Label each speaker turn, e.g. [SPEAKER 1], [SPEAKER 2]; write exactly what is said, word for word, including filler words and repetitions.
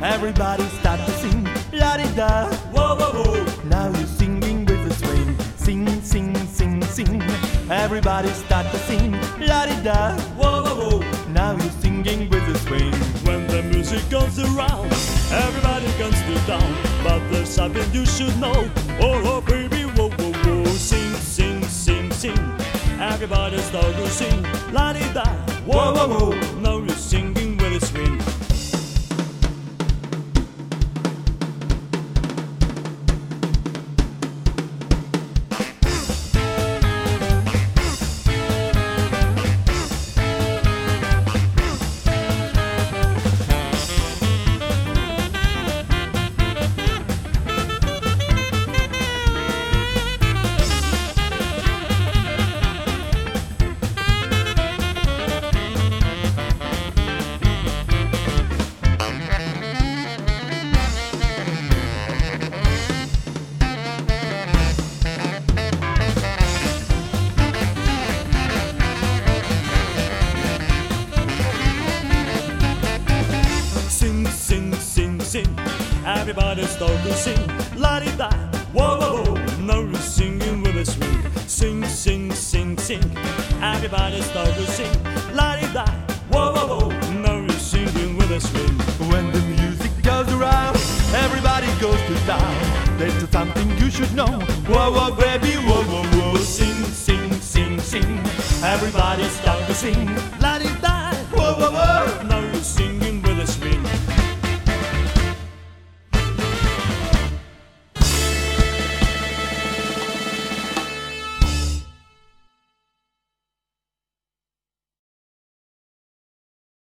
[SPEAKER 1] Everybody start to sing, la-di-da.
[SPEAKER 2] Whoa, whoa, whoa.
[SPEAKER 1] Now you're singing with the swing. Sing, sing, sing, sing. Everybody start to sing, la-di-da.
[SPEAKER 2] Whoa, whoa, whoa.
[SPEAKER 1] Now you're singing with the swing.
[SPEAKER 2] When the music goes around, everybody comes to down. But there's something you should know. Oh, oh, baby, whoa, whoa, whoa. Sing, sing, sing, sing. Everybody start to sing, la-di-da. Whoa, whoa, whoa. Now you're singing with a swing. Sing, everybody start to sing, la-di-da, whoa, whoa, whoa. Now you're singing with a swing. Sing, sing, sing, sing. Everybody start to sing, la-di-da, whoa, whoa, whoa. Now you're singing with a swing.
[SPEAKER 1] When the music goes around, everybody goes to town. There's something you should know. Whoa, whoa, baby, whoa, whoa, whoa. Sing, sing, sing, sing. Everybody start to sing, la-di-da, whoa, whoa, whoa.